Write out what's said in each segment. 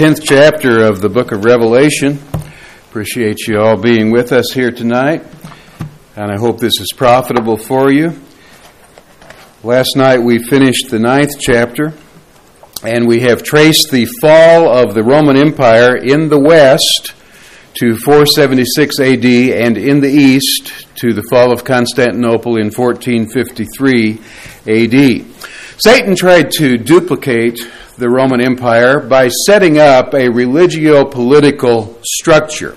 10th chapter of the book of Revelation. Appreciate you all being with us here tonight, and I hope this is profitable for you. Last night we finished the 9th chapter, and we have traced the fall of the Roman Empire in the west to 476 AD, and in the east to the fall of Constantinople in 1453 AD. Satan tried to duplicate the Roman Empire by setting up a religio-political structure.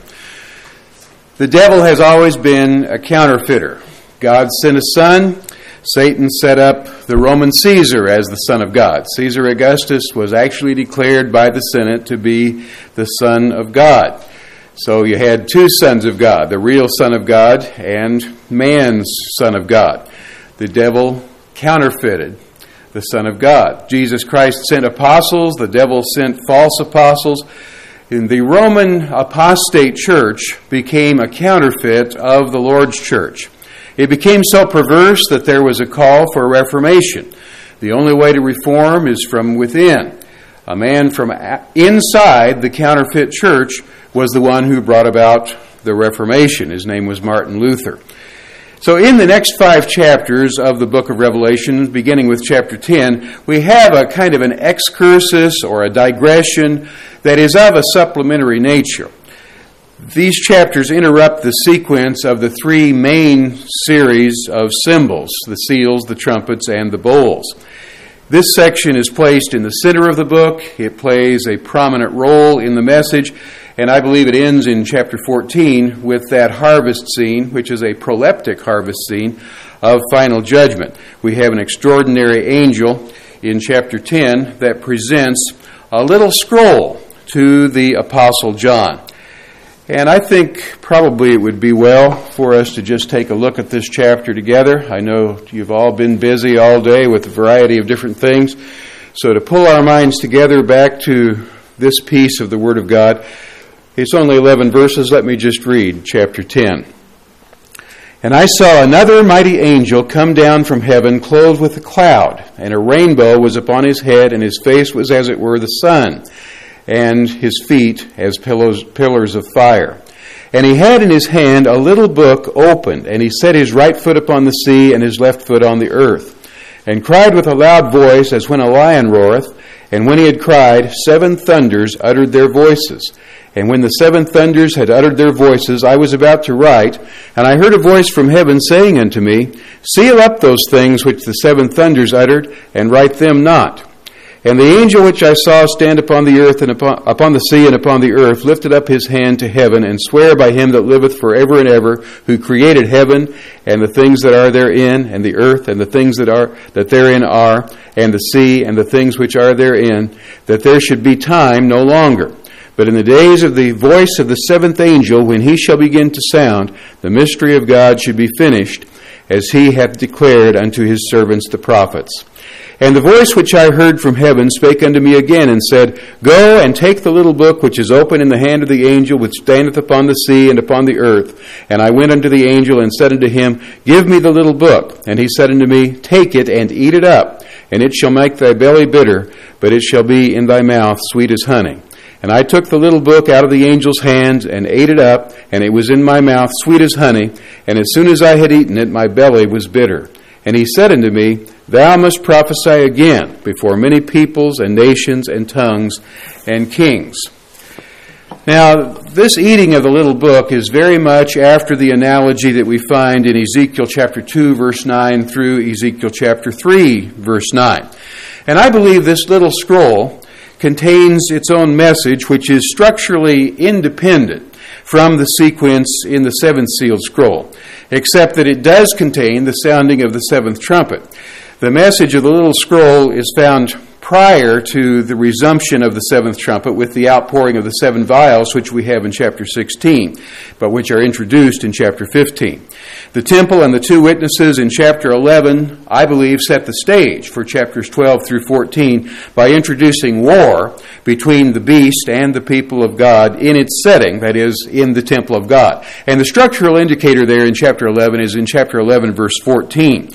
The devil has always been a counterfeiter. God sent a son. Satan set up the Roman Caesar as the son of God. Caesar Augustus was actually declared by the Senate to be the son of God. So you had two sons of God, the real son of God and man's son of God. The devil counterfeited the Son of God. Jesus Christ sent apostles. The devil sent false apostles. And the Roman apostate church became a counterfeit of the Lord's church. It became so perverse that there was a call for a reformation. The only way to reform is from within. A man from inside the counterfeit church was the one who brought about the Reformation. His name was Martin Luther. So in the next 5 chapters of the book of Revelation, beginning with chapter 10, we have a kind of an excursus or a digression that is of a supplementary nature. These chapters interrupt the sequence of the 3 main series of symbols, the seals, the trumpets, and the bowls. This section is placed in the center of the book. It plays a prominent role in the message, and I believe it ends in chapter 14 with that harvest scene, which is a proleptic harvest scene of final judgment. We have an extraordinary angel in chapter 10 that presents a little scroll to the Apostle John. And I think probably it would be well for us to just take a look at this chapter together. I know you've all been busy all day with a variety of different things. So to pull our minds together back to this piece of the Word of God, it's only 11 verses. Let me just read chapter 10. And I saw another mighty angel come down from heaven, clothed with a cloud, and a rainbow was upon his head, and his face was as it were the sun, and his feet as pillars of fire. And he had in his hand a little book opened, and he set his right foot upon the sea and his left foot on the earth, and cried with a loud voice as when a lion roareth. And when he had cried, 7 thunders uttered their voices. And when the 7 thunders had uttered their voices, I was about to write, and I heard a voice from heaven saying unto me, Seal up those things which the 7 thunders uttered, and write them not. And the angel which I saw stand upon the earth and upon the sea and upon the earth lifted up his hand to heaven, and sware by him that liveth for ever and ever, who created heaven and the things that are therein, and the earth and the things that therein are, and the sea and the things which are therein, that there should be time no longer. But in the days of the voice of the 7th angel, when he shall begin to sound, the mystery of God should be finished, as he hath declared unto his servants the prophets. And the voice which I heard from heaven spake unto me again, and said, Go and take the little book which is open in the hand of the angel which standeth upon the sea and upon the earth. And I went unto the angel and said unto him, Give me the little book. And he said unto me, Take it and eat it up, and it shall make thy belly bitter, but it shall be in thy mouth sweet as honey. And I took the little book out of the angel's hands and ate it up, and it was in my mouth sweet as honey. And as soon as I had eaten it, my belly was bitter. And he said unto me, Thou must prophesy again before many peoples and nations and tongues and kings. Now, this eating of the little book is very much after the analogy that we find in Ezekiel chapter 2, verse 9 through Ezekiel chapter 3, verse 9. And I believe this little scroll contains its own message, which is structurally independent from the sequence in the 7th sealed scroll, except that it does contain the sounding of the 7th trumpet. The message of the little scroll is found prior to the resumption of the 7th trumpet with the outpouring of the 7 vials, which we have in chapter 16, but which are introduced in chapter 15. The temple and the 2 witnesses in chapter 11, I believe, set the stage for chapters 12 through 14 by introducing war between the beast and the people of God in its setting, that is, in the temple of God. And the structural indicator there in chapter 11 is in chapter 11, verse 14.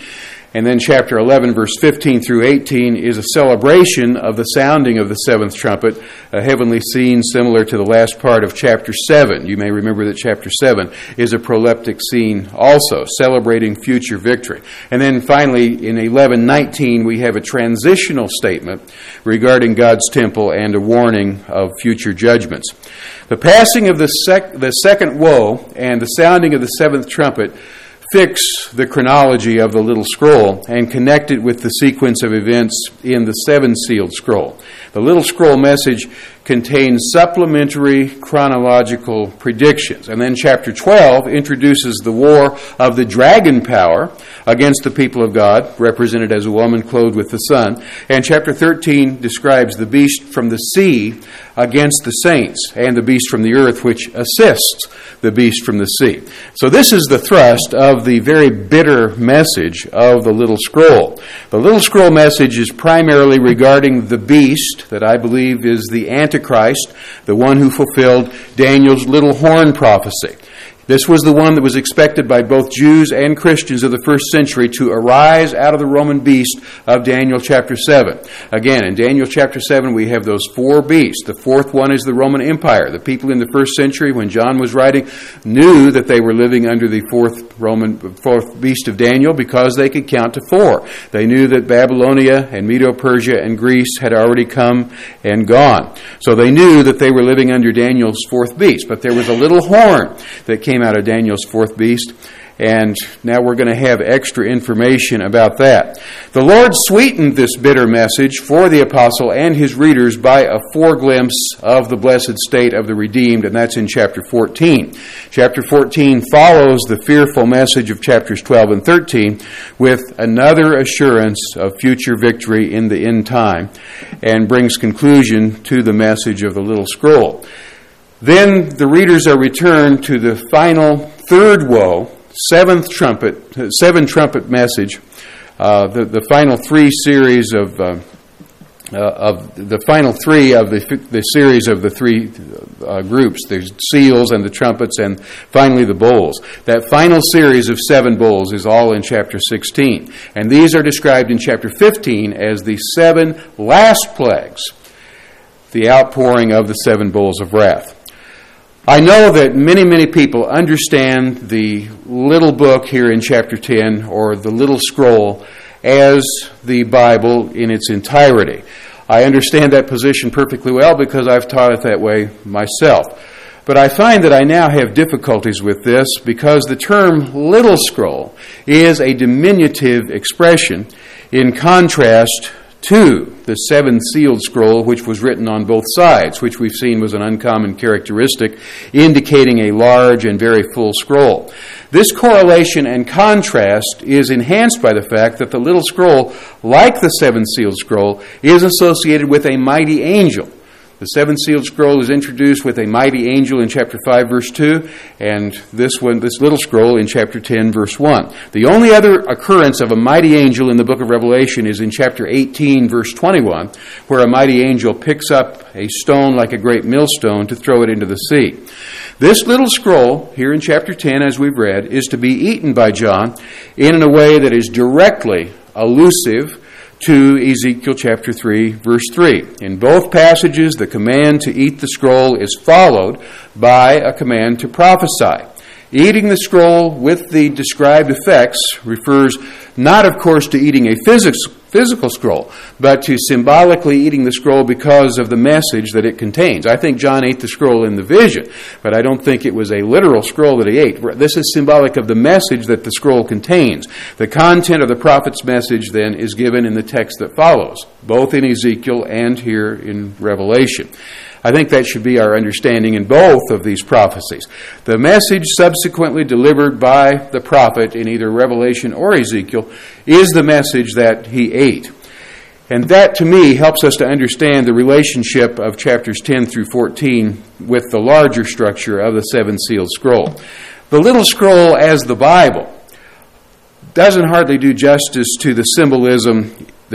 And then chapter 11, verse 15 through 18 is a celebration of the sounding of the seventh trumpet, a heavenly scene similar to the last part of chapter 7. You may remember that chapter 7 is a proleptic scene also, celebrating future victory. And then finally, in 11:19, we have a transitional statement regarding God's temple and a warning of future judgments. The passing of the second woe and the sounding of the seventh trumpet fix the chronology of the little scroll and connect it with the sequence of events in the seven-sealed scroll. The little scroll message contains supplementary chronological predictions. And then chapter 12 introduces the war of the dragon power against the people of God, represented as a woman clothed with the sun. And chapter 13 describes the beast from the sea against the saints and the beast from the earth, which assists the beast from the sea. So this is the thrust of the very bitter message of the little scroll. The little scroll message is primarily regarding the beast that I believe is the Antichrist, the one who fulfilled Daniel's little horn prophecy. This was the one that was expected by both Jews and Christians of the first century to arise out of the Roman beast of Daniel chapter 7. Again, in Daniel chapter 7, we have those four beasts. The fourth one is the Roman Empire. The people in the first century, when John was writing, knew that they were living under the fourth beast of Daniel because they could count to four. They knew that Babylonia and Medo-Persia and Greece had already come and gone. So they knew that they were living under Daniel's fourth beast. But there was a little horn that came out of Daniel's fourth beast, and now we're going to have extra information about that. The Lord sweetened this bitter message for the apostle and his readers by a foreglimpse of the blessed state of the redeemed, and that's in chapter 14. Chapter 14 follows the fearful message of chapters 12 and 13 with another assurance of future victory in the end time, and brings conclusion to the message of the little scroll. Then the readers are returned to the final third woe, seven trumpet message, the final three series of the final three of the series of the three groups, the seals and the trumpets and finally the bowls. That final series of seven bowls is all in chapter 16. And these are described in chapter 15 as the seven last plagues, the outpouring of the seven bowls of wrath. I know that many people understand the little book here in chapter 10, or the little scroll, as the Bible in its entirety. I understand that position perfectly well because I've taught it that way myself. But I find that I now have difficulties with this because the term little scroll is a diminutive expression in contrast to the seven-sealed scroll, which was written on both sides, which we've seen was an uncommon characteristic, indicating a large and very full scroll. This correlation and contrast is enhanced by the fact that the little scroll, like the seven-sealed scroll, is associated with a mighty angel. The seven-sealed scroll is introduced with a mighty angel in chapter 5, verse 2, and this little scroll in chapter 10, verse 1. The only other occurrence of a mighty angel in the book of Revelation is in chapter 18, verse 21, where a mighty angel picks up a stone like a great millstone to throw it into the sea. This little scroll, here in chapter 10, as we've read, is to be eaten by John in a way that is directly allusive to Ezekiel chapter 3, verse 3. In both passages, the command to eat the scroll is followed by a command to prophesy. Eating the scroll with the described effects refers not, of course, to eating a physical scroll, but to symbolically eating the scroll because of the message that it contains. I think John ate the scroll in the vision, but I don't think it was a literal scroll that he ate. This is symbolic of the message that the scroll contains. The content of the prophet's message, then, is given in the text that follows, both in Ezekiel and here in Revelation. I think that should be our understanding in both of these prophecies. The message subsequently delivered by the prophet in either Revelation or Ezekiel is the message that he ate. And that, to me, helps us to understand the relationship of chapters 10 through 14 with the larger structure of the seven-sealed scroll. The little scroll as the Bible doesn't hardly do justice to the symbolism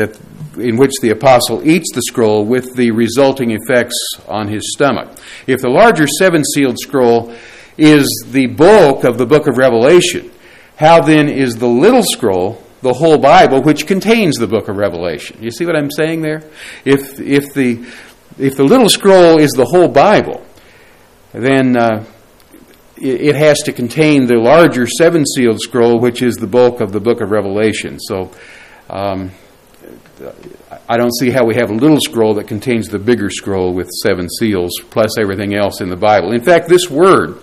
in which the apostle eats the scroll with the resulting effects on his stomach. If the larger seven-sealed scroll is the bulk of the book of Revelation, how then is the little scroll the whole Bible, which contains the book of Revelation. You see what I'm saying there? If the little scroll is the whole Bible, then it has to contain the larger seven-sealed scroll, which is the bulk of the book of Revelation. So I don't see how we have a little scroll that contains the bigger scroll with seven seals, plus everything else in the Bible. In fact, this word,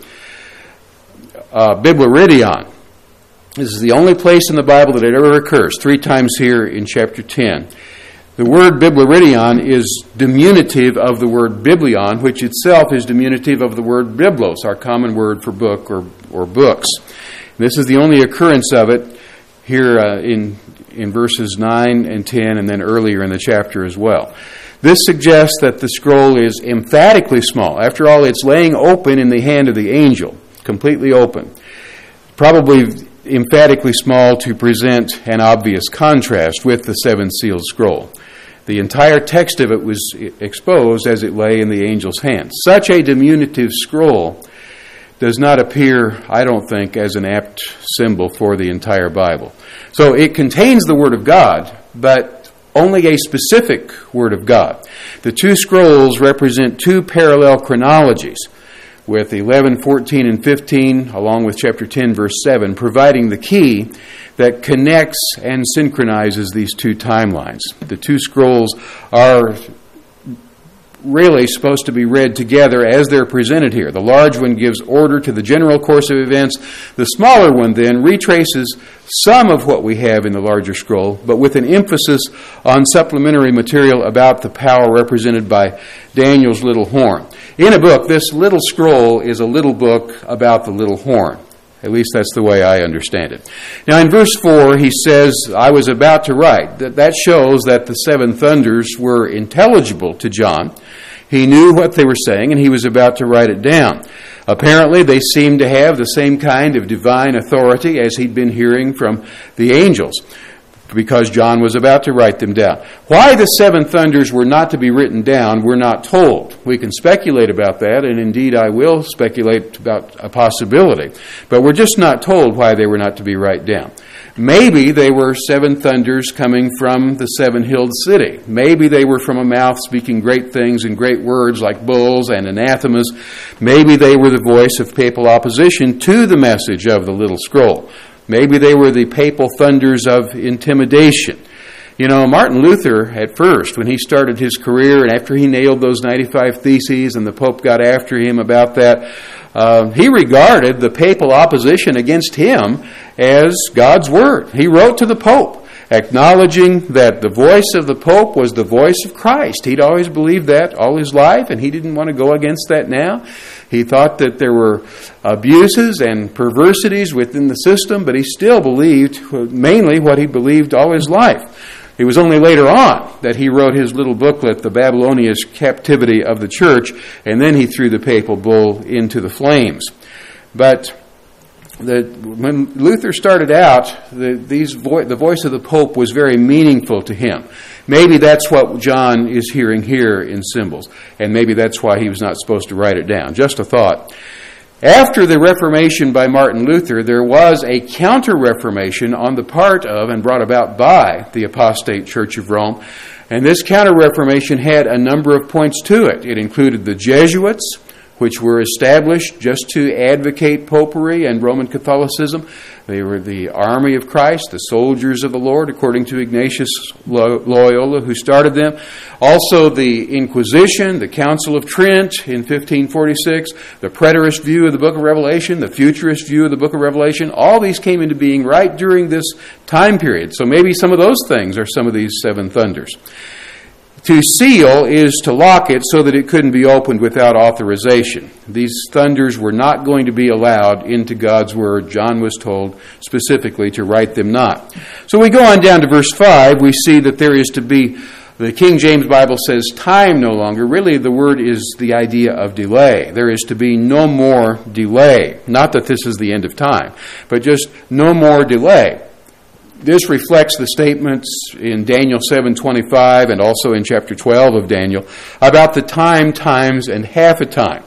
Biblaridion, this is the only place in the Bible that it ever occurs, 3 times here in chapter 10. The word Biblaridion is diminutive of the word biblion, which itself is diminutive of the word biblos, our common word for book or books. And this is the only occurrence of it here in verses 9 and 10, and then earlier in the chapter as well. This suggests that the scroll is emphatically small. After all, it's laying open in the hand of the angel, completely open. Probably emphatically small to present an obvious contrast with the seven-sealed scroll. The entire text of it was exposed as it lay in the angel's hand. Such a diminutive scroll does not appear, I don't think, as an apt symbol for the entire Bible. So it contains the Word of God, but only a specific Word of God. The 2 scrolls represent 2 parallel chronologies, with 11, 14, and 15, along with chapter 10, verse 7, providing the key that connects and synchronizes these 2 timelines. The 2 scrolls are really supposed to be read together as they're presented here. The large one gives order to the general course of events. The smaller one then retraces some of what we have in the larger scroll, but with an emphasis on supplementary material about the power represented by Daniel's little horn. In a book, this little scroll is a little book about the little horn. At least that's the way I understand it. Now in verse 4, he says, I was about to write. That shows that the 7 thunders were intelligible to John. He knew what they were saying, and he was about to write it down. Apparently, they seemed to have the same kind of divine authority as he'd been hearing from the angels, because John was about to write them down. Why the 7 thunders were not to be written down, we're not told. We can speculate about that, and indeed I will speculate about a possibility. But we're just not told why they were not to be written down. Maybe they were 7 thunders coming from the 7-hilled city. Maybe they were from a mouth speaking great things and great words like bulls and anathemas. Maybe they were the voice of papal opposition to the message of the little scroll. Maybe they were the papal thunders of intimidation. You know, Martin Luther, at first, when he started his career and after he nailed those 95 Theses and the Pope got after him about that, he regarded the papal opposition against him as God's Word. He wrote to the Pope, acknowledging that the voice of the Pope was the voice of Christ. He'd always believed that all his life, and he didn't want to go against that now. He thought that there were abuses and perversities within the system, but he still believed mainly what he believed all his life. It was only later on that he wrote his little booklet, The Babylonian Captivity of the Church, and then he threw the papal bull into the flames. But when Luther started out, the voice of the Pope was very meaningful to him. Maybe that's what John is hearing here in symbols, and maybe that's why he was not supposed to write it down. Just a thought. After the Reformation by Martin Luther, there was a counter-Reformation on the part of and brought about by the apostate Church of Rome. And this counter-Reformation had a number of points to it. It included the Jesuits, which were established just to advocate popery and Roman Catholicism. They were the army of Christ, the soldiers of the Lord, according to Ignatius Loyola, who started them. Also the Inquisition, the Council of Trent in 1546, the preterist view of the book of Revelation, the futurist view of the book of Revelation. All these came into being right during this time period. So maybe some of those things are some of these 7 thunders. To seal is to lock it so that it couldn't be opened without authorization. These thunders were not going to be allowed into God's Word. John was told specifically to write them not. So we go on down to verse 5. We see that there is to be, the King James Bible says time no longer. Really the word is the idea of delay. There is to be no more delay. Not that this is the end of time, but just no more delay. This reflects the statements in Daniel 7:25 and also in chapter 12 of Daniel about the time, times, and half a time.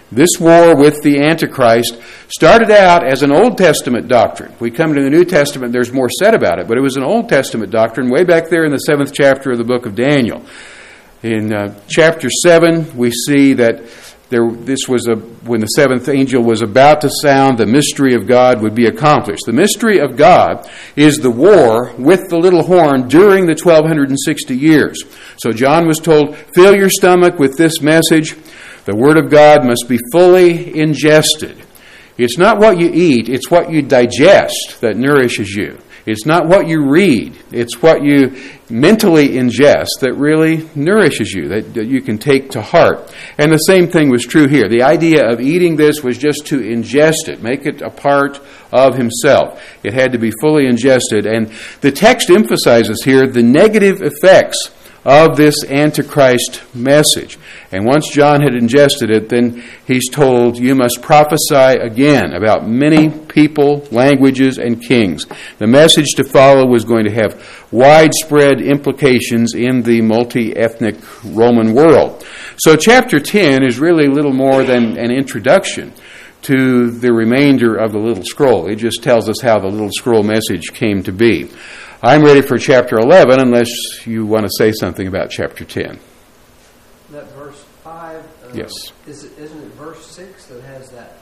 This war with the Antichrist started out as an Old Testament doctrine. We come to the New Testament, there's more said about it, but it was an Old Testament doctrine way back there in the 7th chapter of the book of Daniel. In chapter 7, we see that this was when the seventh angel was about to sound, the mystery of God would be accomplished. The mystery of God is the war with the little horn during the 1260 years. So John was told, fill your stomach with this message. The Word of God must be fully ingested. It's not what you eat, it's what you digest that nourishes you. It's not what you read, it's what you mentally ingest that really nourishes you, that you can take to heart. And the same thing was true here. The idea of eating this was just to ingest it, make it a part of himself. It had to be fully ingested. And the text emphasizes here the negative effects of this Antichrist message. And once John had ingested it, then he's told, you must prophesy again about many people, languages, and kings. The message to follow was going to have widespread implications in the multi-ethnic Roman world. So chapter 10 is really little more than an introduction to the remainder of the little scroll. It just tells us how the little scroll message came to be. I'm ready for chapter 11, unless you want to say something about chapter 10. That verse 5, yes. Isn't it verse 6 that has that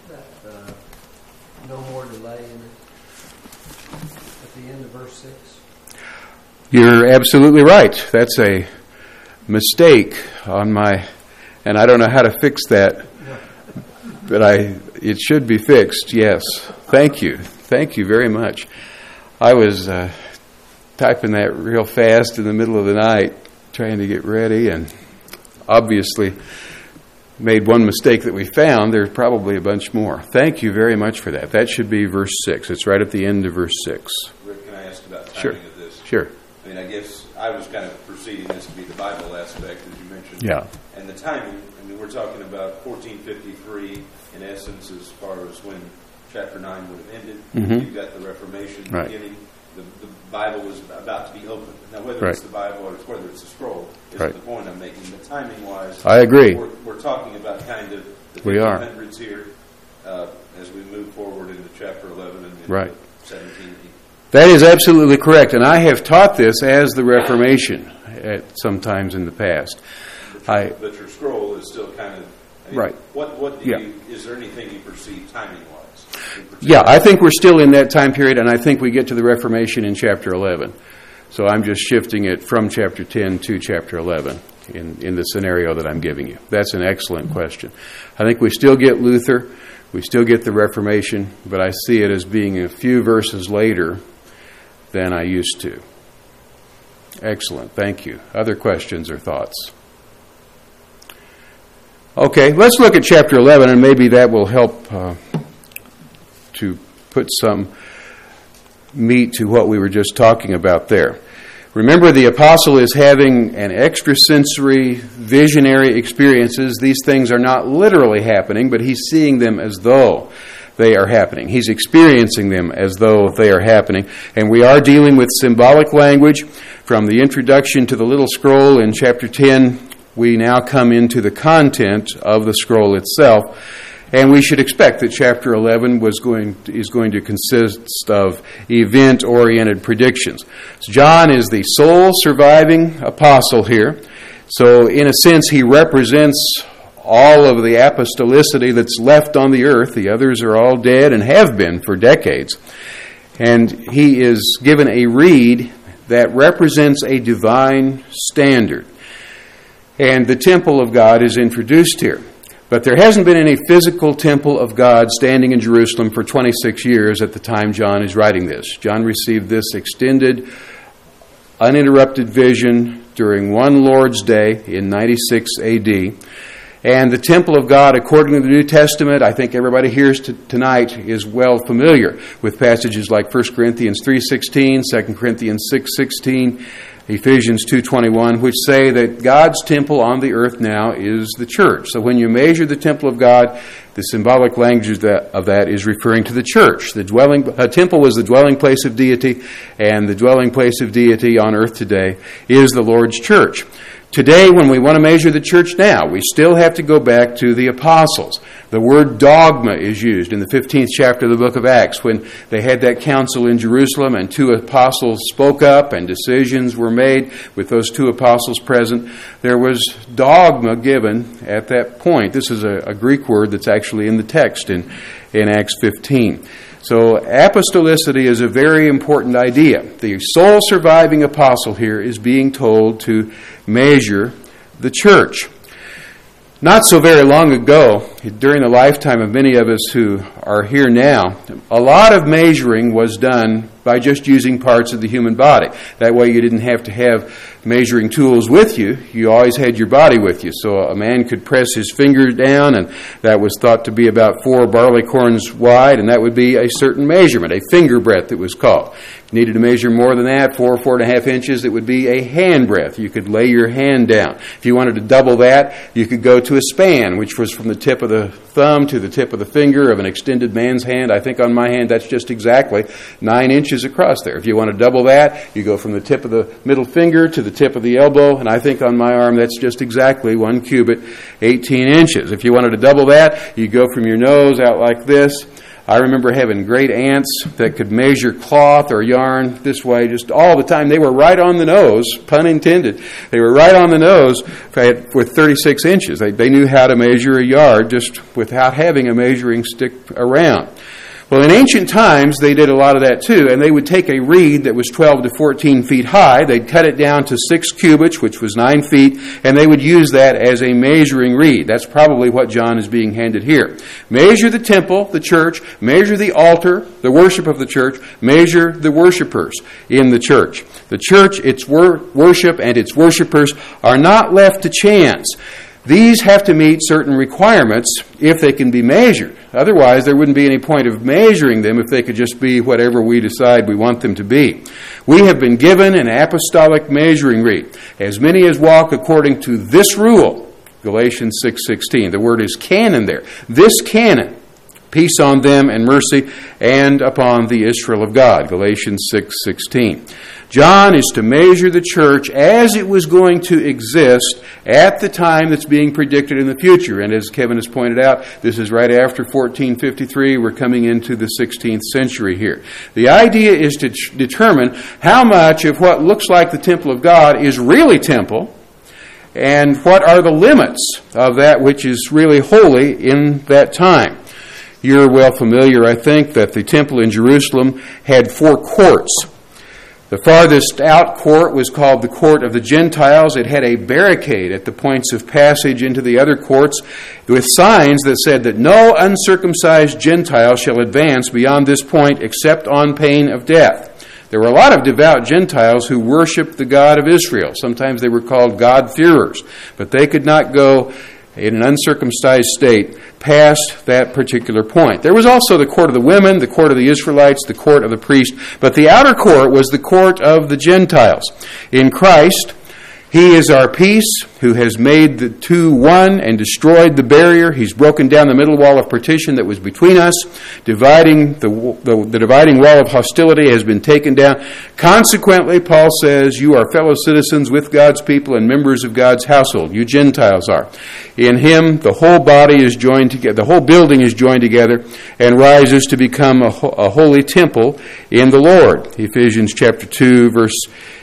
no more delay in it? At the end of verse 6? You're absolutely right. That's a mistake on my, and I don't know how to fix that, but it should be fixed, yes. Thank you. Thank you very much. I was typing that real fast in the middle of the night, trying to get ready, and obviously made one mistake that we found. There's probably a bunch more. Thank you very much for that. That should be verse 6. It's right at the end of verse 6. Rick, can I ask about the timing of this? Sure. I mean, I guess I was kind of perceiving this to be the Bible aspect, as you mentioned. Yeah. And the timing, I mean, we're talking about 1453 in essence as far as when chapter 9 would have ended. Mm-hmm. You've got the Reformation Right. beginning. The Bible was about to be opened. Now, whether it's the Bible or whether it's a scroll isn't the point I'm making. But timing-wise, I agree. We're talking about kind of the We are. 1500s here as we move forward into chapter 11 and Right. 17. That is absolutely correct, and I have taught this as the Reformation at some times in the past. But your scroll is still kind of... I mean, Right. What do you... Is there anything you perceive timing-wise? Yeah, I think we're still in that time period, and I think we get to the Reformation in chapter 11. So I'm just shifting it from chapter 10 to chapter 11 in the scenario that I'm giving you. That's an excellent question. I think we still get Luther, we still get the Reformation, but I see it as being a few verses later than I used to. Excellent, thank you. Other questions or thoughts? Okay, let's look at chapter 11, and maybe that will help to put some meat to what we were just talking about there. Remember, the apostle is having an extrasensory, visionary experiences. These things are not literally happening, but he's seeing them as though they are happening. He's experiencing them as though they are happening. And we are dealing with symbolic language. From the introduction to the little scroll in chapter 10, we now come into the content of the scroll itself. And we should expect that chapter 11 is going to consist of event-oriented predictions. So John is the sole surviving apostle here. So in a sense, he represents all of the apostolicity that's left on the earth. The others are all dead and have been for decades. And he is given a reed that represents a divine standard. And the temple of God is introduced here. But there hasn't been any physical temple of God standing in Jerusalem for 26 years at the time John is writing this. John received this extended, uninterrupted vision during one Lord's Day in 96 A.D., and the temple of God, according to the New Testament, I think everybody here tonight is well familiar with passages like 1 Corinthians 3:16, 2 Corinthians 6:16, Ephesians 2:21, which say that God's temple on the earth now is the church. So when you measure the temple of God, the symbolic language of that is referring to the church. The temple was the dwelling place of deity, and the dwelling place of deity on earth today is the Lord's church. Today, when we want to measure the church now, we still have to go back to the apostles. The word dogma is used in the 15th chapter of the book of Acts when they had that council in Jerusalem and 2 apostles spoke up and decisions were made with those 2 apostles present. There was dogma given at that point. This is a Greek word that's actually in the text in Acts 15. So apostolicity is a very important idea. The sole surviving apostle here is being told to measure the church. Not so very long ago, during the lifetime of many of us who are here now, a lot of measuring was done by just using parts of the human body. That way you didn't have to have measuring tools with you. You always had your body with you. So a man could press his finger down, and that was thought to be about 4 barley corns wide, and that would be a certain measurement, a finger breadth it was called. If you needed to measure more than that, 4.5 inches, it would be a hand breadth. You could lay your hand down. If you wanted to double that, you could go to a span, which was from the tip of the thumb to the tip of the finger of an extended man's hand. I think on my hand that's just exactly 9 inches across there. If you want to double that, you go from the tip of the middle finger to the tip of the elbow, and I think on my arm that's just exactly 1 cubit, 18 inches. If you wanted to double that, you go from your nose out like this. I remember having great aunts that could measure cloth or yarn this way just all the time. They were right on the nose, pun intended. They were right on the nose with 36 inches. They knew how to measure a yard just without having a measuring stick around. Well, in ancient times, they did a lot of that too, and they would take a reed that was 12 to 14 feet high, they'd cut it down to 6 cubits, which was 9 feet, and they would use that as a measuring reed. That's probably what John is being handed here. Measure the temple, the church, measure the altar, the worship of the church, measure the worshipers in the church. The church, its worship, and its worshipers are not left to chance. These have to meet certain requirements if they can be measured. Otherwise, there wouldn't be any point of measuring them if they could just be whatever we decide we want them to be. We have been given an apostolic measuring reed. As many as walk according to this rule, Galatians 6:16. The word is canon there. This canon, peace on them and mercy and upon the Israel of God, Galatians 6:16. John is to measure the church as it was going to exist at the time that's being predicted in the future. And as Kevin has pointed out, this is right after 1453. We're coming into the 16th century here. The idea is to determine how much of what looks like the temple of God is really temple, and what are the limits of that which is really holy in that time. You're well familiar, I think, that the temple in Jerusalem had 4 courts. The farthest out court was called the Court of the Gentiles. It had a barricade at the points of passage into the other courts with signs that said that no uncircumcised Gentile shall advance beyond this point except on pain of death. There were a lot of devout Gentiles who worshiped the God of Israel. Sometimes they were called God-fearers, but they could not go in an uncircumcised state past that particular point. There was also the court of the women, the court of the Israelites, the court of the priest, but the outer court was the court of the Gentiles. In Christ, He is our peace, who has made the two one and destroyed the barrier. He's broken down the middle wall of partition that was between us. The dividing wall of hostility has been taken down. Consequently, Paul says, you are fellow citizens with God's people and members of God's household. You Gentiles are. In Him, the whole body is joined together. The whole building is joined together and rises to become a holy temple in the Lord. Ephesians chapter 2, verse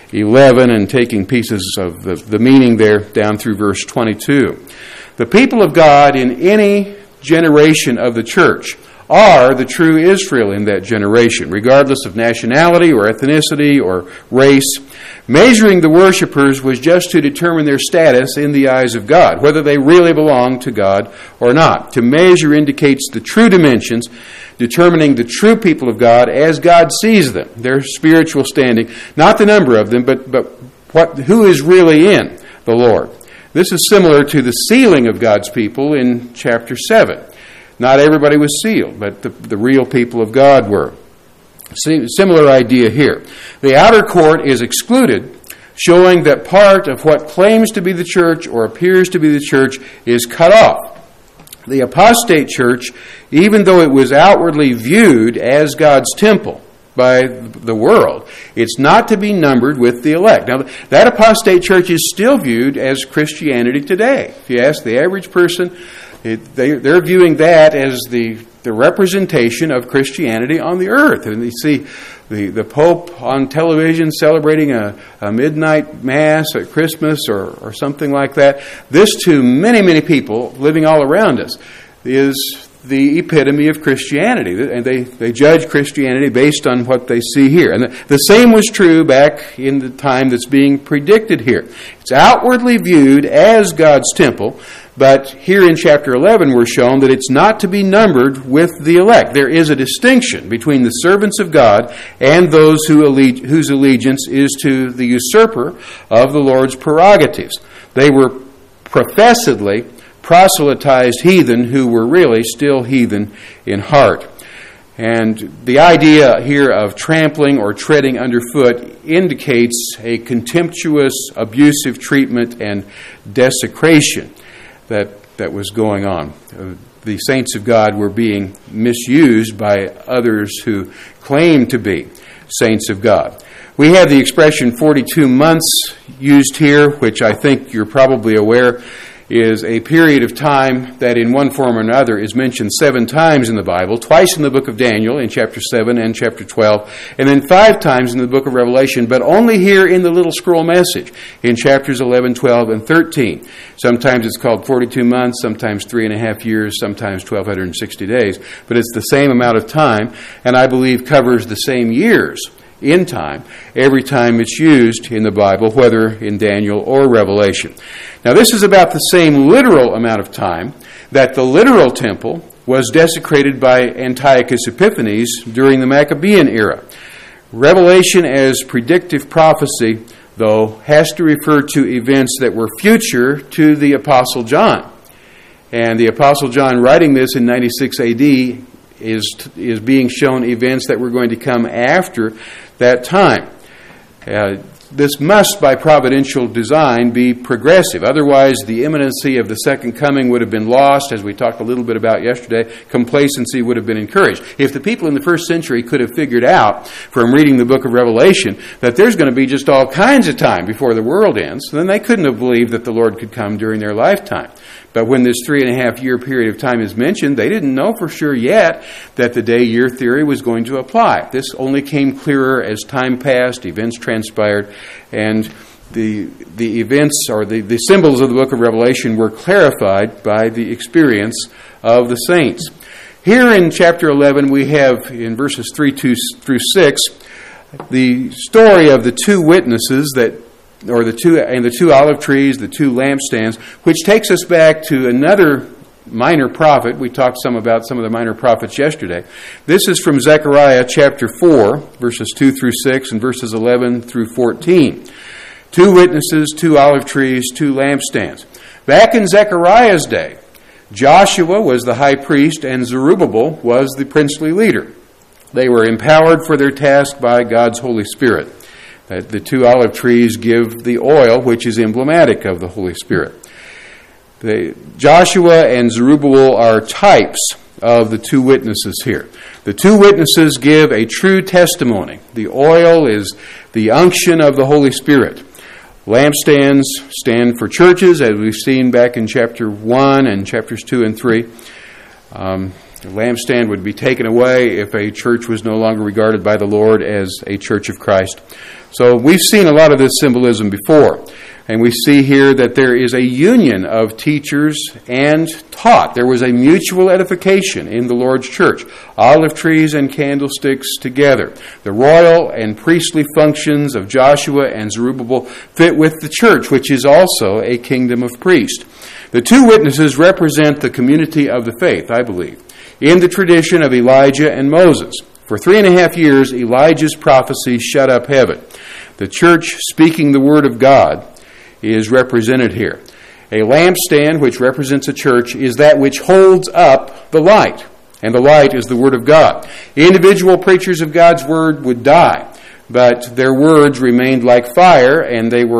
11, and taking pieces of the meaning there down through verse 22. The people of God in any generation of the church are the true Israel in that generation, regardless of nationality or ethnicity or race. Measuring the worshipers was just to determine their status in the eyes of God, whether they really belong to God or not. To measure indicates the true dimensions, determining the true people of God as God sees them, their spiritual standing, not the number of them, but who is really in the Lord. This is similar to the sealing of God's people in chapter 7. Not everybody was sealed, but the real people of God were. Similar idea here. The outer court is excluded, showing that part of what claims to be the church or appears to be the church is cut off. The apostate church, even though it was outwardly viewed as God's temple, by the world. It's not to be numbered with the elect. Now, that apostate church is still viewed as Christianity today. If you ask the average person, they're viewing that as the representation of Christianity on the earth. And you see the Pope on television celebrating a midnight mass at Christmas or something like that. This, to many, many people living all around us, is the epitome of Christianity. And they judge Christianity based on what they see here. And the same was true back in the time that's being predicted here. It's outwardly viewed as God's temple, but here in chapter 11 we're shown that it's not to be numbered with the elect. There is a distinction between the servants of God and those whose allegiance is to the usurper of the Lord's prerogatives. They were professedly proselytized heathen who were really still heathen in heart. And the idea here of trampling or treading underfoot indicates a contemptuous, abusive treatment and desecration that was going on. The saints of God were being misused by others who claimed to be saints of God. We have the expression 42 months used here, which I think you're probably aware is a period of time that in one form or another is mentioned 7 times in the Bible, twice in the book of Daniel in chapter 7 and chapter 12, and then 5 times in the book of Revelation, but only here in the little scroll message in chapters 11, 12, and 13. Sometimes it's called 42 months, sometimes 3.5 years, sometimes 1,260 days, but it's the same amount of time, and I believe covers the same years in time every time it's used in the Bible, whether in Daniel or Revelation. Now, this is about the same literal amount of time that the literal temple was desecrated by Antiochus Epiphanes during the Maccabean era. Revelation as predictive prophecy, though, has to refer to events that were future to the Apostle John. And the Apostle John, writing this in 96 A.D., is being shown events that were going to come after that time. This must, by providential design, be progressive. Otherwise, the imminency of the second coming would have been lost, as we talked a little bit about yesterday. Complacency would have been encouraged. If the people in the first century could have figured out from reading the book of Revelation that there's going to be just all kinds of time before the world ends, then they couldn't have believed that the Lord could come during their lifetime. But when this 3.5 year period of time is mentioned, they didn't know for sure yet that the day-year theory was going to apply. This only came clearer as time passed, events transpired, and the events or the symbols of the book of Revelation were clarified by the experience of the saints. Here in chapter 11, we have in verses 3 through 6 the story of the 2 witnesses the 2 olive trees, the 2 lampstands, which takes us back to another minor prophet. We talked about some of the minor prophets yesterday. This is from Zechariah chapter 4, verses 2 through 6, and verses 11 through 14. 2 witnesses, 2 olive trees, 2 lampstands. Back in Zechariah's day, Joshua was the high priest and Zerubbabel was the princely leader. They were empowered for their task by God's Holy Spirit. The 2 olive trees give the oil, which is emblematic of the Holy Spirit. Joshua and Zerubbabel are types of the 2 witnesses here. The 2 witnesses give a true testimony. The oil is the unction of the Holy Spirit. Lampstands stand for churches, as we've seen back in chapter 1 and chapters 2 and 3. The lampstand would be taken away if a church was no longer regarded by the Lord as a church of Christ. So we've seen a lot of this symbolism before. And we see here that there is a union of teachers and taught. There was a mutual edification in the Lord's church. Olive trees and candlesticks together. The royal and priestly functions of Joshua and Zerubbabel fit with the church, which is also a kingdom of priests. The 2 witnesses represent the community of the faith, I believe, in the tradition of Elijah and Moses. For 3.5 years, Elijah's prophecy shut up heaven. The church speaking the word of God is represented here. A lampstand, which represents a church, is that which holds up the light. And the light is the word of God. Individual preachers of God's word would die, but their words remained like fire, and they were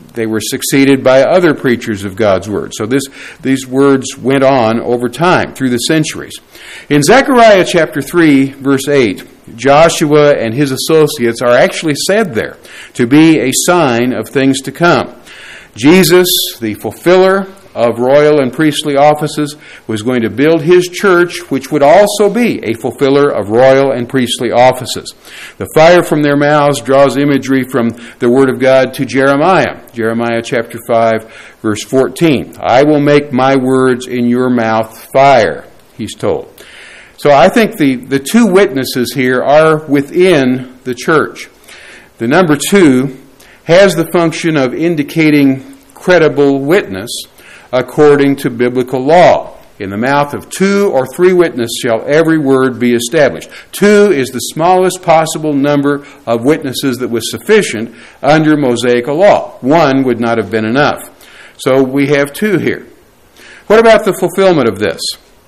they were succeeded by other preachers of God's Word. So these words went on over time, through the centuries. In Zechariah chapter 3, verse 8, Joshua and his associates are actually said there to be a sign of things to come. Jesus, the fulfiller of royal and priestly offices, was going to build his church, which would also be a fulfiller of royal and priestly offices. The fire from their mouths draws imagery from the Word of God to Jeremiah. Jeremiah chapter 5, verse 14. I will make my words in your mouth fire, he's told. So I think the two witnesses here are within the church. The number 2 has the function of indicating credible witness according to biblical law. In the mouth of 2 or 3 witnesses shall every word be established. 2 is the smallest possible number of witnesses that was sufficient under Mosaic law. 1 would not have been enough. So we have 2 here. What about the fulfillment of this?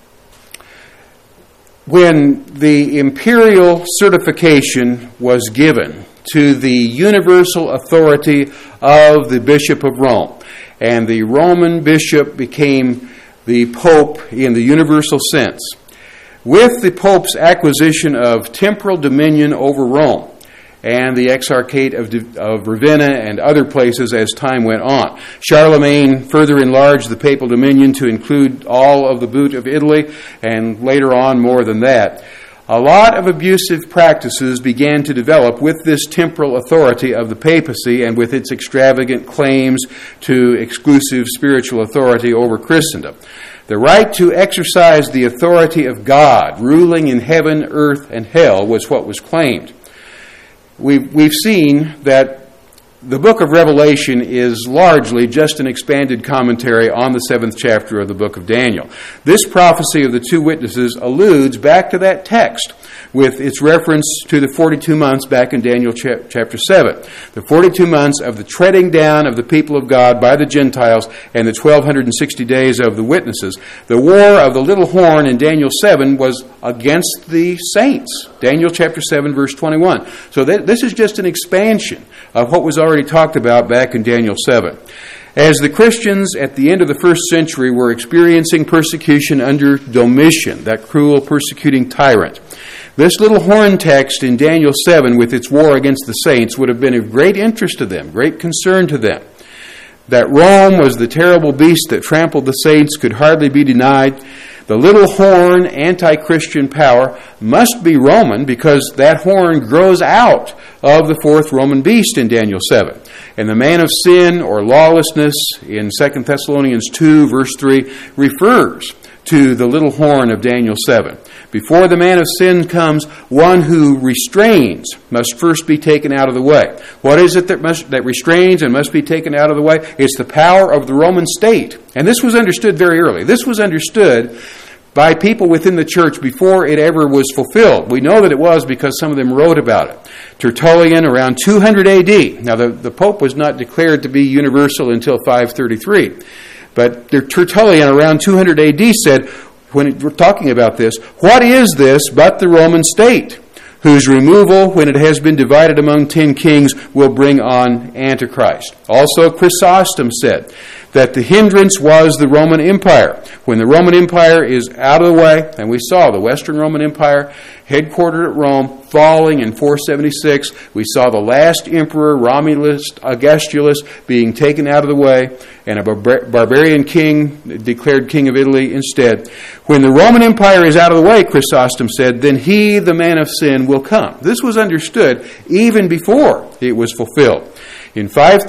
When the imperial certification was given to the universal authority of the Bishop of Rome, and the Roman bishop became the Pope in the universal sense, with the Pope's acquisition of temporal dominion over Rome and the Exarchate of Ravenna and other places as time went on. Charlemagne further enlarged the papal dominion to include all of the boot of Italy, and later on more than that. A lot of abusive practices began to develop with this temporal authority of the papacy and with its extravagant claims to exclusive spiritual authority over Christendom. The right to exercise the authority of God, ruling in heaven, earth, and hell, was what was claimed. We've seen that the book of Revelation is largely just an expanded commentary on the 7th chapter of the book of Daniel. This prophecy of the 2 witnesses alludes back to that text with its reference to the 42 months back in Daniel chapter 7. The 42 months of the treading down of the people of God by the Gentiles and the 1,260 days of the witnesses. The war of the little horn in Daniel 7 was against the saints. Daniel chapter 7, verse 21. So this is just an expansion of what was already talked about back in Daniel 7. As the Christians at the end of the first century were experiencing persecution under Domitian, that cruel persecuting tyrant, this little horn text in Daniel 7 with its war against the saints would have been of great interest to them, great concern to them. That Rome was the terrible beast that trampled the saints could hardly be denied. The little horn anti-Christian power must be Roman because that horn grows out of the 4th Roman beast in Daniel 7. And the man of sin or lawlessness in 2 Thessalonians 2 verse 3 refers to the little horn of Daniel 7. Before the man of sin comes, one who restrains must first be taken out of the way. What is it that restrains and must be taken out of the way? It's the power of the Roman state. And this was understood very early. This was understood by people within the church before it ever was fulfilled. We know that it was because some of them wrote about it. Tertullian around 200 AD. Now the Pope was not declared to be universal until 533. But Tertullian around 200 AD said, when we're talking about this, what is this but the Roman state, whose removal, when it has been divided among 10 kings, will bring on Antichrist? Also Chrysostom said that the hindrance was the Roman Empire. When the Roman Empire is out of the way, and we saw the Western Roman Empire, headquartered at Rome, falling in 476. We saw the last emperor, Romulus Augustulus, being taken out of the way, and a barbarian king declared king of Italy instead. When the Roman Empire is out of the way, Chrysostom said, then he, the man of sin, will come. This was understood even before it was fulfilled. In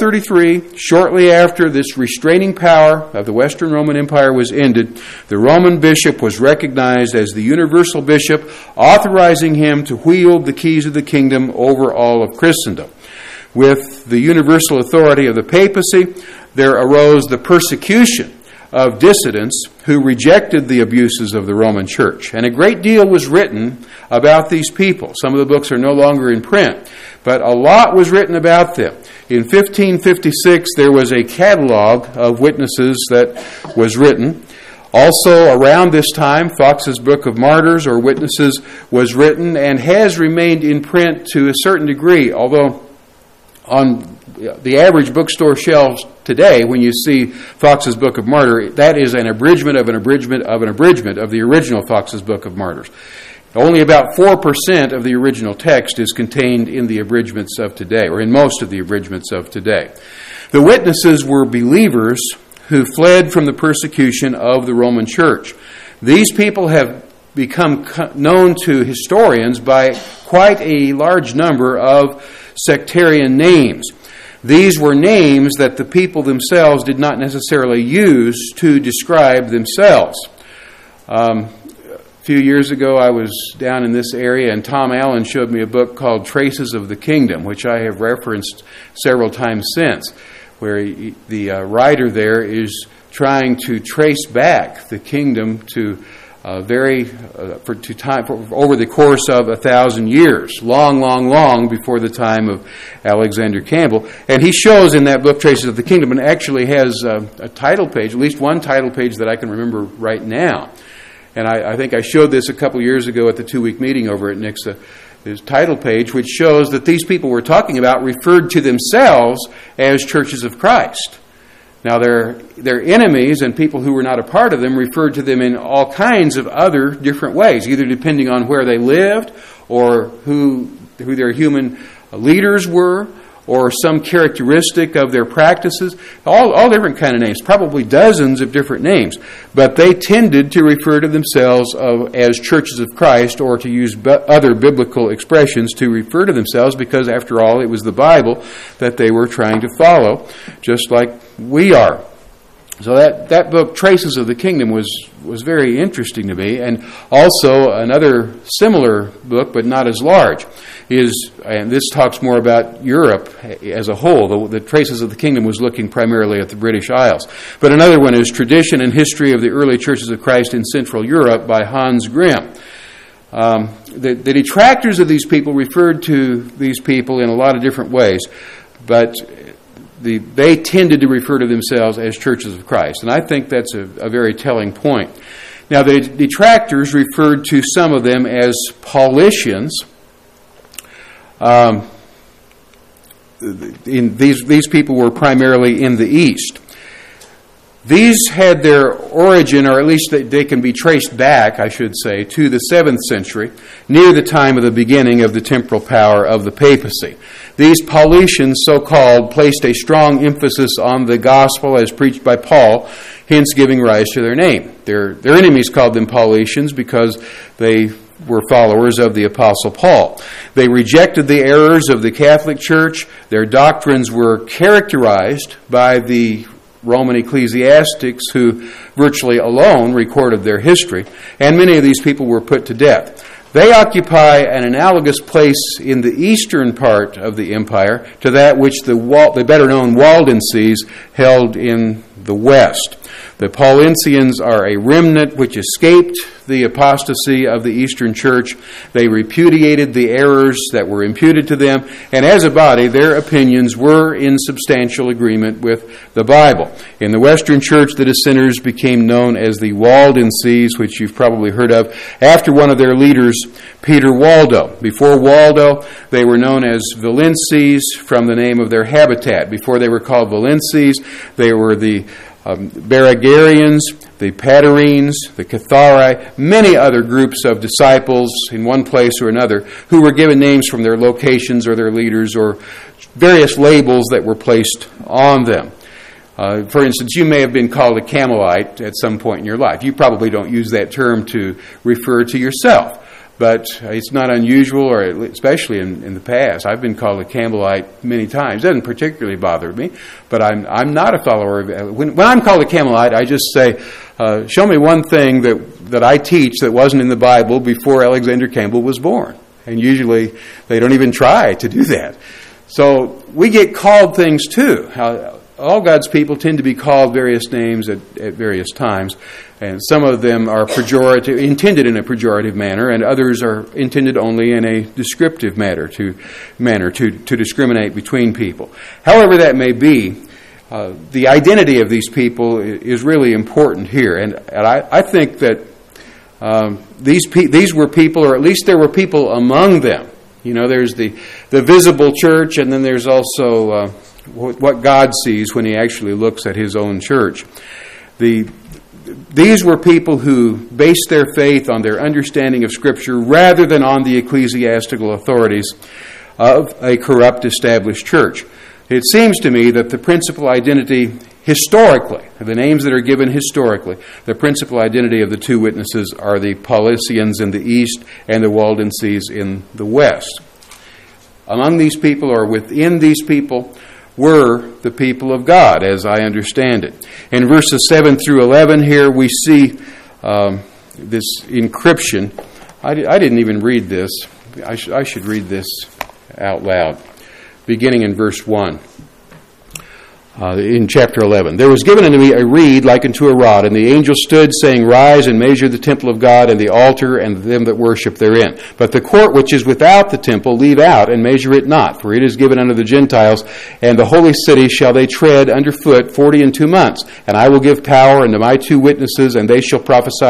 533, shortly after this restraining power of the Western Roman Empire was ended, the Roman bishop was recognized as the universal bishop, authorizing him to wield the keys of the kingdom over all of Christendom. With the universal authority of the papacy, there arose the persecution of dissidents who rejected the abuses of the Roman Church. And a great deal was written about these people. Some of the books are no longer in print, but a lot was written about them. In 1556, there was a catalog of witnesses that was written. Also, around this time, Fox's Book of Martyrs, or Witnesses, was written and has remained in print to a certain degree, although the average bookstore shelves today, when you see Fox's Book of Martyr, that is an abridgment of an abridgment of an abridgment of the original Fox's Book of Martyrs. Only about 4% of the original text is contained in the abridgments of today, or in most of the abridgments of today. The witnesses were believers who fled from the persecution of the Roman Church. These people have become known to historians by quite a large number of sectarian names. These were names that the people themselves did not necessarily use to describe themselves. A few years ago, I was down in this area, and Tom Allen showed me a book called Traces of the Kingdom, which I have referenced several times since, where the writer there is trying to trace back the kingdom to over the course of 1,000 years, long before the time of Alexander Campbell. And he shows in that book, Traces of the Kingdom, and actually has a title page, at least one title page that I can remember right now. And I think I showed this a couple years ago at the 2-week meeting over at Nixa. His title page, which shows that these people we're talking about referred to themselves as churches of Christ. Now, their enemies and people who were not a part of them referred to them in all kinds of other different ways, either depending on where they lived or who their human leaders were, or some characteristic of their practices. All different kind of names, probably dozens of different names. But they tended to refer to themselves as churches of Christ, or to use other biblical expressions to refer to themselves, because after all, it was the Bible that they were trying to follow, just like we are. So that book, Traces of the Kingdom, was very interesting to me. And also another similar book, but not as large, and this talks more about Europe as a whole. The Traces of the Kingdom was looking primarily at the British Isles. But another one is Tradition and History of the Early Churches of Christ in Central Europe by Hans Grimm. The detractors of these people referred to these people in a lot of different ways, but they tended to refer to themselves as churches of Christ. And I think that's a very telling point. Now, the detractors referred to some of them as Paulicians. These people were primarily in the East. These had their origin, or at least they can be traced back, I should say, to the 7th century, near the time of the beginning of the temporal power of the papacy. These Paulicians, so-called, placed a strong emphasis on the gospel as preached by Paul, hence giving rise to their name. Their enemies called them Paulicians because they were followers of the Apostle Paul. They rejected the errors of the Catholic Church. Their doctrines were characterized by the Roman ecclesiastics, who virtually alone recorded their history, and many of these people were put to death. They occupy an analogous place in the eastern part of the empire to that which the better-known Waldenses held in the west. The Paulicians are a remnant which escaped the apostasy of the Eastern Church. They repudiated the errors that were imputed to them, and as a body, their opinions were in substantial agreement with the Bible. In the Western Church, the dissenters became known as the Waldenses, which you've probably heard of, after one of their leaders, Peter Waldo. Before Waldo, they were known as Valenses from the name of their habitat. Before they were called Valenses, they were the Berengarians, the Patarines, the Cathari, many other groups of disciples in one place or another who were given names from their locations or their leaders or various labels that were placed on them. For instance, you may have been called a Campbellite at some point in your life. You probably don't use that term to refer to yourself, but it's not unusual, or especially in the past. I've been called a Campbellite many times. It doesn't particularly bother me, but I'm not a follower of... When I'm called a Campbellite, I just say, show me one thing that I teach that wasn't in the Bible before Alexander Campbell was born. And usually they don't even try to do that. So we get called things too. All God's people tend to be called various names at various times, and some of them are intended in a pejorative manner, and others are intended only in a descriptive manner to discriminate between people. However that may be, the identity of these people is really important here, and I think that these were people, or at least there were people among them. You know, there's the visible church, and then there's also what God sees when He actually looks at His own church. These were people who based their faith on their understanding of Scripture rather than on the ecclesiastical authorities of a corrupt established church. It seems to me that the principal identity historically, the names that are given historically, the principal identity of the two witnesses are the Paulicians in the east and the Waldenses in the west. Among these people, or within these people, were the people of God, as I understand it. In verses 7 through 11 here, we see this encryption. I didn't even read this. I should read this out loud, beginning in verse 1. In chapter 11. There was given unto me a reed like unto a rod, and the angel stood, saying, Rise and measure the temple of God, and the altar, and them that worship therein. But the court which is without the temple leave out, and measure it not, for it is given unto the Gentiles, and the holy city shall they tread under foot 42 months. And I will give power unto my two witnesses, and they shall prophesy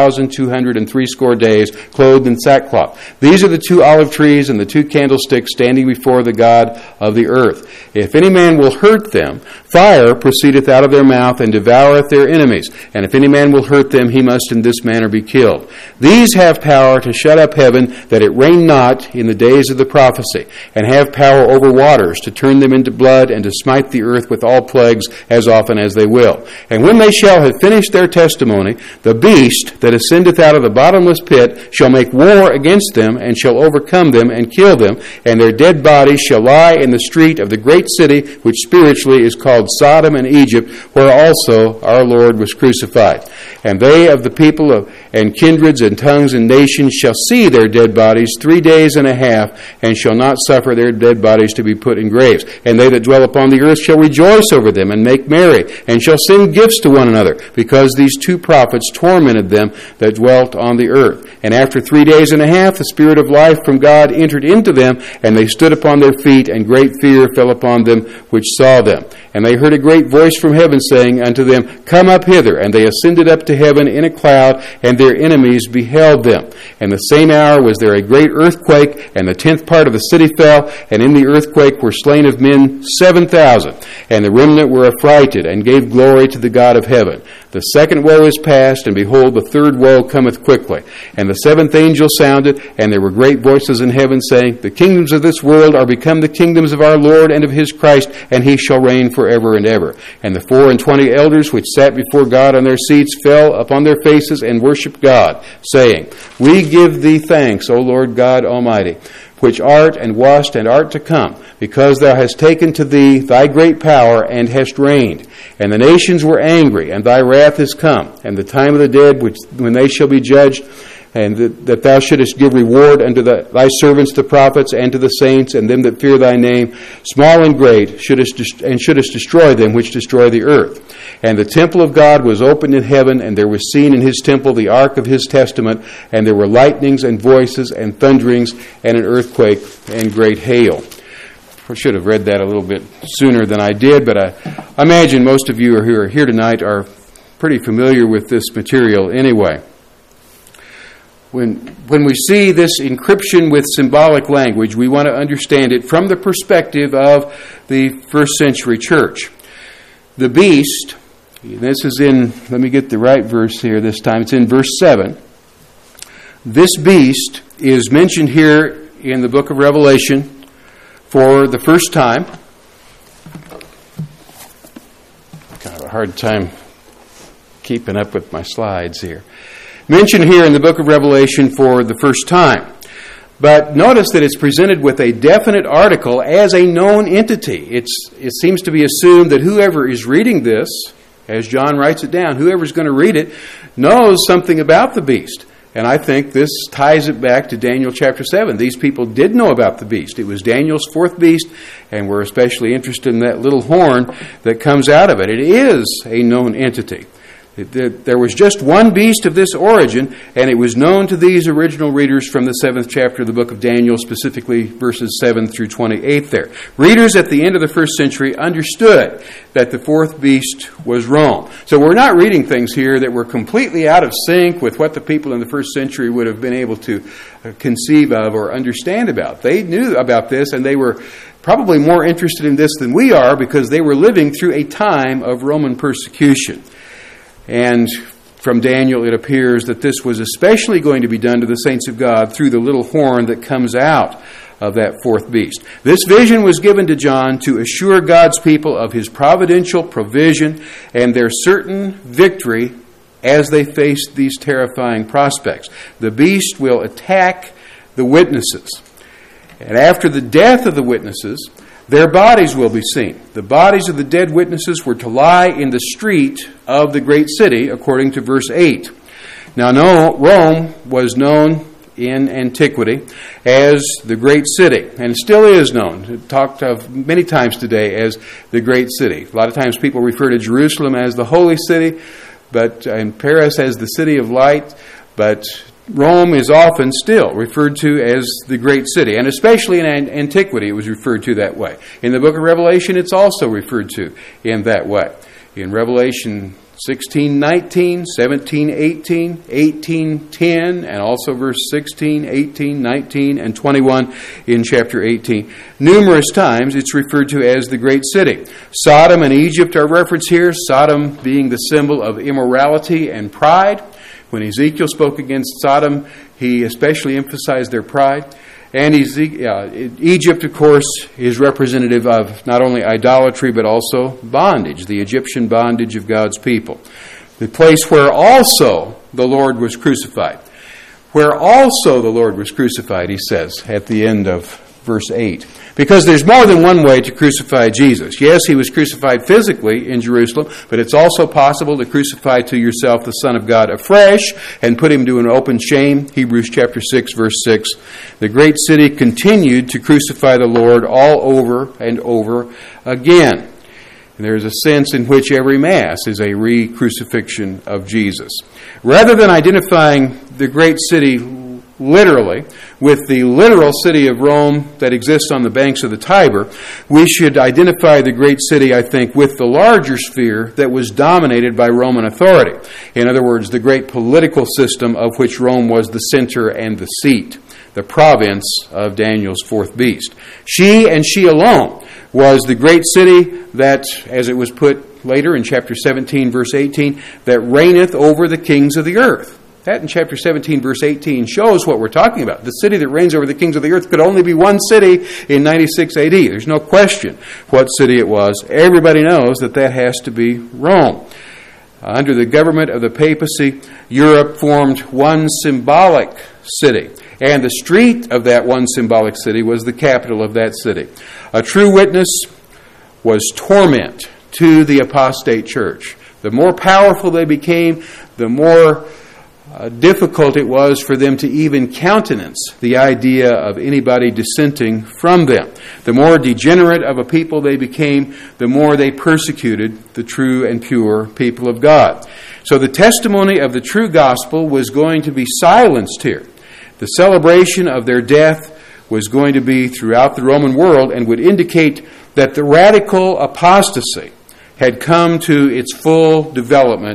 1,260 days, clothed in sackcloth. These are the two olive trees and the two candlesticks standing before the God of the earth. If any man will hurt them, fire proceedeth out of their mouth, and devoureth their enemies. And if any man will hurt them, he must in this manner be killed. These have power to shut up heaven, that it rain not in the days of the prophecy, and have power over waters, to turn them into blood, and to smite the earth with all plagues, as often as they will. And when they shall have finished their testimony, the beast that ascendeth out of the bottomless pit shall make war against them, and shall overcome them, and kill them, and their dead bodies shall lie in the street of the great city, which spiritually is called Sodom and Egypt, where also our Lord was crucified. And they of the people and kindreds and tongues and nations shall see their dead bodies 3 days and a half, and shall not suffer their dead bodies to be put in graves. And they that dwell upon the earth shall rejoice over them, and make merry, and shall send gifts to one another, because these two prophets tormented them that dwelt on the earth. And after 3 days and a half, the Spirit of life from God entered into them, and they stood upon their feet, and great fear fell upon them which saw them. And they heard a great voice from heaven saying unto them, Come up hither. And they ascended up to heaven in a cloud, and their enemies beheld them. And the same hour was there a great earthquake, and the 10th part of the city fell, and in the earthquake were slain of men 7,000. And the remnant were affrighted, and gave glory to the God of heaven. The second woe is past, and behold, the third woe cometh quickly. And the seventh angel sounded, and there were great voices in heaven, saying, The kingdoms of this world are become the kingdoms of our Lord and of his Christ, and he shall reign forever and ever. And the 24 elders which sat before God on their seats fell upon their faces and worshipped God, saying, We give thee thanks, O Lord God Almighty, which art and wast and art to come, because thou hast taken to thee thy great power and hast reigned. And the nations were angry, and thy wrath is come, and the time of the dead when they shall be judged, and that thou shouldest give reward unto thy servants the prophets, and to the saints, and them that fear thy name, small and great, shouldest destroy them which destroy the earth. And the temple of God was opened in heaven, and there was seen in his temple the ark of his testament, and there were lightnings and voices and thunderings, and an earthquake and great hail. I should have read that a little bit sooner than I did, but I imagine most of you who are here tonight are pretty familiar with this material anyway. When we see this encryption with symbolic language, we want to understand it from the perspective of the first century church. The beast, this is in, let me get the right verse here this time, it's in verse 7. This beast is mentioned here in the book of Revelation for the first time. Kind of a hard time keeping up with my slides here. Mentioned here in the book of Revelation for the first time. But notice that it's presented with a definite article as a known entity. It seems to be assumed that whoever is reading this, as John writes it down, whoever's going to read it knows something about the beast. And I think this ties it back to Daniel chapter 7. These people did know about the beast. It was Daniel's fourth beast, and we're especially interested in that little horn that comes out of it. It is a known entity. There was just one beast of this origin, and it was known to these original readers from the 7th chapter of the book of Daniel, specifically verses 7 through 28 there. Readers at the end of the first century understood that the fourth beast was Rome. So we're not reading things here that were completely out of sync with what the people in the first century would have been able to conceive of or understand about. They knew about this, and they were probably more interested in this than we are because they were living through a time of Roman persecution. And from Daniel, it appears that this was especially going to be done to the saints of God through the little horn that comes out of that fourth beast. This vision was given to John to assure God's people of his providential provision and their certain victory as they faced these terrifying prospects. The beast will attack the witnesses. And after the death of the witnesses, their bodies will be seen. The bodies of the dead witnesses were to lie in the street of the great city, according to verse 8. Now, Rome was known in antiquity as the great city, and still is known, talked of many times today as the great city. A lot of times people refer to Jerusalem as the holy city, and Paris as the city of light, but Rome is often still referred to as the great city, and especially in antiquity it was referred to that way. In the book of Revelation it's also referred to in that way. In Revelation 16:19, 17:18, 18:10, and also verse 16, 18, 19, and 21 in chapter 18. Numerous times it's referred to as the great city. Sodom and Egypt are referenced here, Sodom being the symbol of immorality and pride. When Ezekiel spoke against Sodom, he especially emphasized their pride. And Egypt, of course, is representative of not only idolatry, but also bondage, the Egyptian bondage of God's people. The place where also the Lord was crucified. Where also the Lord was crucified, he says at the end of verse 8. Because there's more than one way to crucify Jesus. Yes, he was crucified physically in Jerusalem, but it's also possible to crucify to yourself the Son of God afresh and put him to an open shame. Hebrews chapter 6, verse 6. The great city continued to crucify the Lord all over and over again. And there's a sense in which every Mass is a re-crucifixion of Jesus. Rather than identifying the great city literally with the literal city of Rome that exists on the banks of the Tiber, we should identify the great city, I think, with the larger sphere that was dominated by Roman authority. In other words, the great political system of which Rome was the center and the seat, the province of Daniel's fourth beast. She and she alone was the great city that, as it was put later in chapter 17, verse 18, that reigneth over the kings of the earth. That in chapter 17, verse 18 shows what we're talking about. The city that reigns over the kings of the earth could only be one city in 96 AD. There's no question what city it was. Everybody knows that has to be Rome. Under the government of the papacy, Europe formed one symbolic city. And the street of that one symbolic city was the capital of that city. A true witness was torment to the apostate church. The more powerful they became, the more difficult it was for them to even countenance the idea of anybody dissenting from them. The more degenerate of a people they became, the more they persecuted the true and pure people of God. So the testimony of the true gospel was going to be silenced here. The celebration of their death was going to be throughout the Roman world and would indicate that the radical apostasy had come to its full development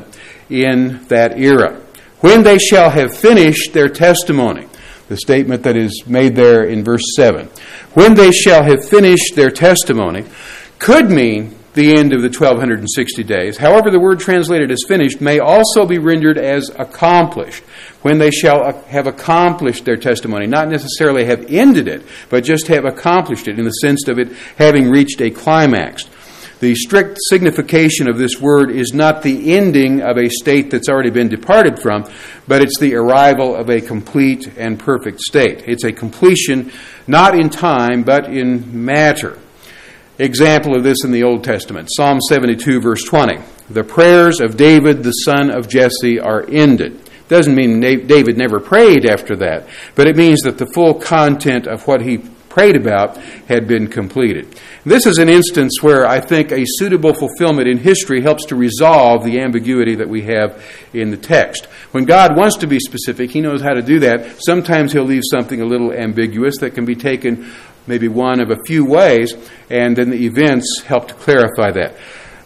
in that era. When they shall have finished their testimony, the statement that is made there in verse 7, when they shall have finished their testimony could mean the end of the 1260 days. However, the word translated as finished may also be rendered as accomplished. When they shall have accomplished their testimony, not necessarily have ended it, but just have accomplished it in the sense of it having reached a climax. The strict signification of this word is not the ending of a state that's already been departed from, but it's the arrival of a complete and perfect state. It's a completion not in time, but in matter. Example of this in the Old Testament, Psalm 72, verse 20. The prayers of David, the son of Jesse, are ended. Doesn't mean David never prayed after that, but it means that the full content of what he prayed about had been completed. This is an instance where I think a suitable fulfillment in history helps to resolve the ambiguity that we have in the text. When God wants to be specific, He knows how to do that. Sometimes He'll leave something a little ambiguous that can be taken maybe one of a few ways, and then the events help to clarify that.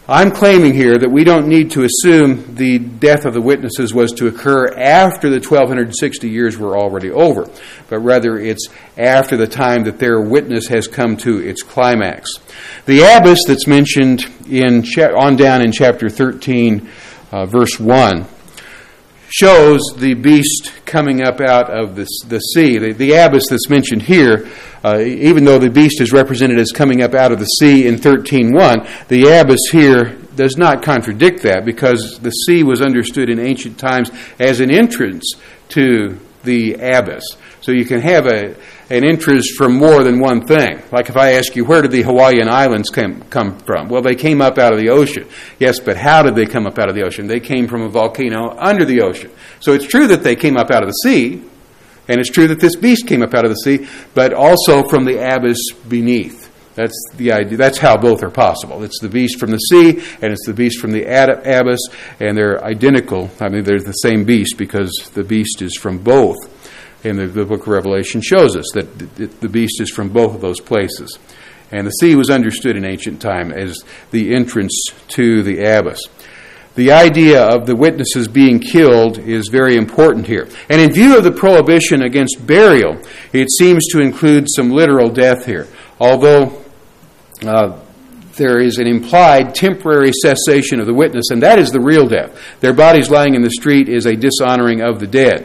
I'm claiming here that we don't need to assume the death of the witnesses was to occur after the 1260 years were already over, but rather it's after the time that their witness has come to its climax. The abbess that's mentioned on down in chapter 13, verse 1, shows the beast coming up out of the sea. The abbess that's mentioned here, even though the beast is represented as coming up out of the sea in 13:1, the abbess here does not contradict that, because the sea was understood in ancient times as an entrance to the abyss. So you can have an entrance from more than one thing. Like if I ask you, where did the Hawaiian Islands come from? Well, they came up out of the ocean. Yes, but how did they come up out of the ocean? They came from a volcano under the ocean. So it's true that they came up out of the sea, and it's true that this beast came up out of the sea, but also from the abyss beneath. That's the idea. That's how both are possible. It's the beast from the sea, and it's the beast from the abyss, and they're identical. I mean, they're the same beast because the beast is from both. And the book of Revelation shows us that the beast is from both of those places. And the sea was understood in ancient time as the entrance to the abyss. The idea of the witnesses being killed is very important here. And in view of the prohibition against burial, it seems to include some literal death here. Although there is an implied temporary cessation of the witness, and that is the real death. Their bodies lying in the street is a dishonoring of the dead.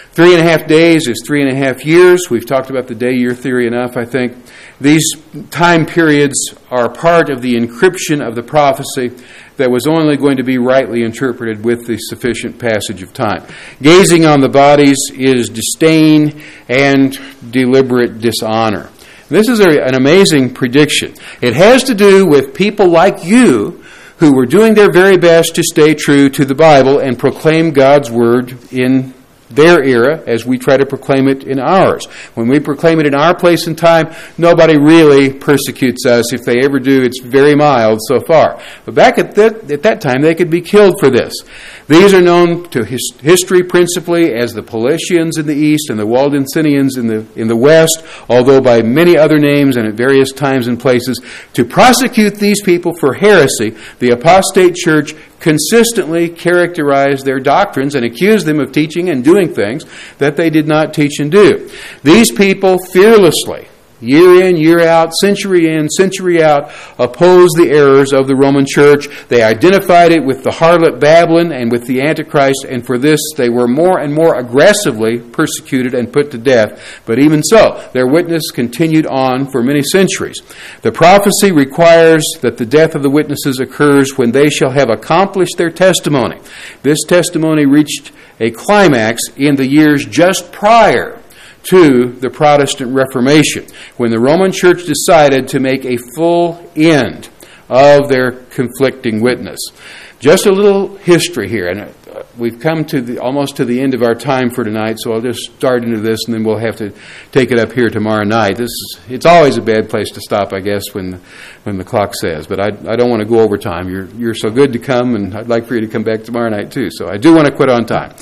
3.5 days is 3.5 years. We've talked about the day-year theory enough, I think. These time periods are part of the encryption of the prophecy that was only going to be rightly interpreted with the sufficient passage of time. Gazing on the bodies is disdain and deliberate dishonor. This is an amazing prediction. It has to do with people like you who were doing their very best to stay true to the Bible and proclaim God's Word in their era as we try to proclaim it in ours. When we proclaim it in our place and time, nobody really persecutes us. If they ever do, it's very mild so far. But back at that time, they could be killed for this. These are known to history principally as the Paulicians in the east and the Waldensians in the west, although by many other names and at various times and places. To prosecute these people for heresy, the apostate church consistently characterized their doctrines and accused them of teaching and doing things that they did not teach and do. These people fearlessly, year in, year out, century in, century out, opposed the errors of the Roman Church. They identified it with the harlot Babylon and with the Antichrist, and for this they were more and more aggressively persecuted and put to death. But even so, their witness continued on for many centuries. The prophecy requires that the death of the witnesses occurs when they shall have accomplished their testimony. This testimony reached a climax in the years just prior to the Protestant Reformation, when the Roman Church decided to make a full end of their conflicting witness. Just a little history here, and we've come to almost to the end of our time for tonight, so I'll just start into this, and then we'll have to take it up here tomorrow night. It's always a bad place to stop, I guess, when the clock says, but I don't want to go over time. You're so good to come, and I'd like for you to come back tomorrow night too, so I do want to quit on time.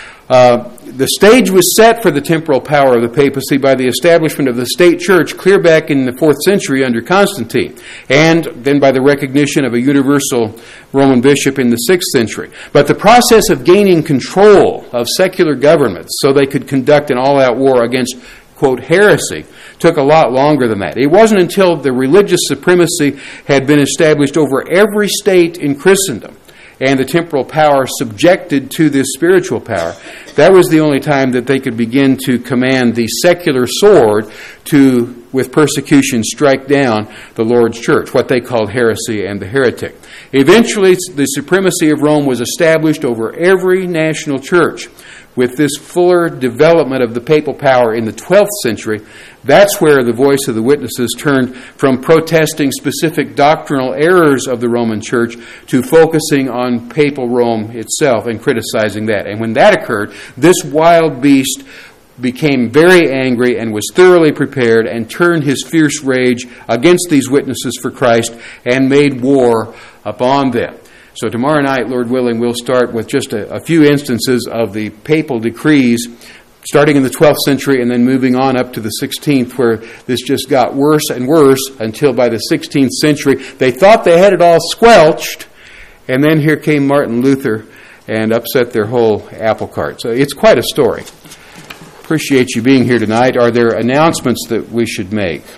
The stage was set for the temporal power of the papacy by the establishment of the state church clear back in the 4th century under Constantine, and then by the recognition of a universal Roman bishop in the 6th century. But the process of gaining control of secular governments so they could conduct an all-out war against, quote, heresy, took a lot longer than that. It wasn't until the religious supremacy had been established over every state in Christendom and the temporal power subjected to this spiritual power, that was the only time that they could begin to command the secular sword to, with persecution, strike down the Lord's church, what they called heresy and the heretic. Eventually, the supremacy of Rome was established over every national church. With this fuller development of the papal power in the 12th century, that's where the voice of the witnesses turned from protesting specific doctrinal errors of the Roman Church to focusing on papal Rome itself and criticizing that. And when that occurred, this wild beast became very angry and was thoroughly prepared and turned his fierce rage against these witnesses for Christ and made war upon them. So tomorrow night, Lord willing, we'll start with just a few instances of the papal decrees starting in the 12th century and then moving on up to the 16th, where this just got worse and worse until by the 16th century they thought they had it all squelched, and then here came Martin Luther and upset their whole apple cart. So it's quite a story. Appreciate you being here tonight. Are there announcements that we should make?